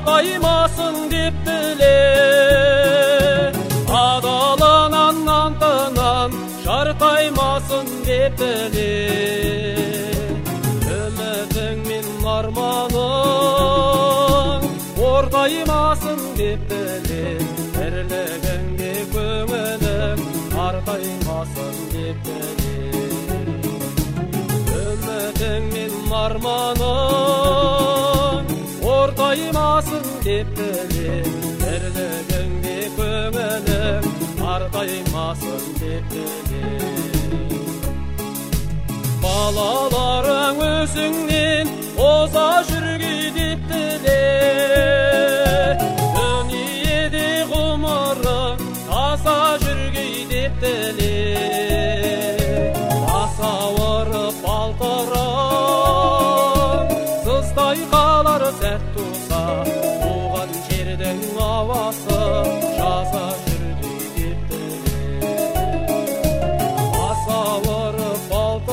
қартаймасын деп тіле, адалынан антынан шартаймасын деп тіле. Үмітің мен арманың ортаймасын деп тіле, бірлігіңде көңілің артаймасын деп тіле. Үмітің мен арманың ортаймасын деп тіле, бірлігіңде көңілің артаймасын деп тіле. Балаларың өзіңнен оза жүргей деп тіле, дүниеде ғұмырың таза жүргей деп тіле. Бас ауырып балтырың сыздай қалар сәт туса, туған жердің ауасы жаза жүргей деп тіле. Бас ауырып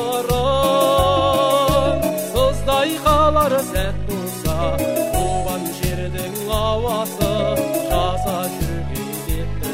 балтырың сыздай қалар сәт туса, туған жердің ауасы жаза жүргей деп тіле.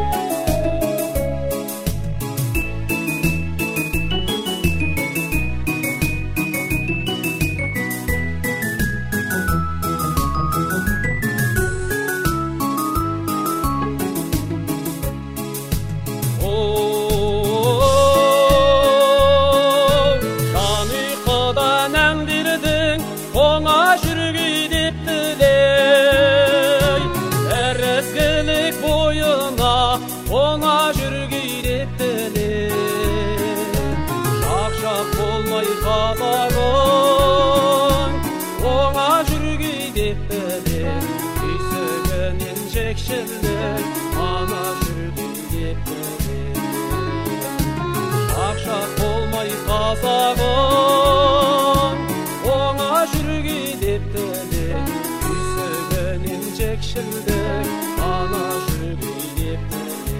Оңа жүргей деп тілей, ірізгілік бойына оңа жүргей деп тілей. Шақ-шақ болмай қазағың оңа жүргей деп тілей, күйсігінен жекшілік ана жүргей деп тілей. Шақ-шақ болмай қазағың оңа жүргей деп тіле, күйсігінен жекшілдік ана жүргей деп тіле.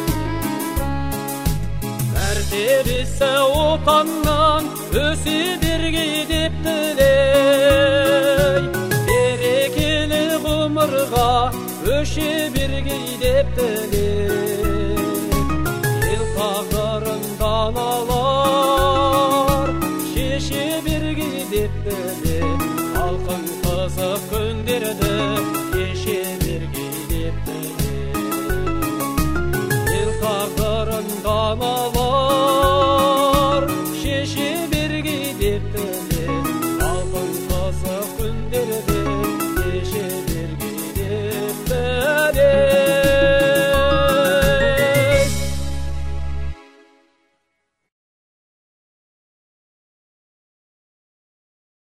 Мәртебесі отаннан өсе бергей деп тілей, берекелі ғұмырға өше бергей деп тілей. Ел тағдырын даналар шеше бергей деп тіле, халқың қызық күндерді кеше бергей деп тіле. Ел тағдырын даналар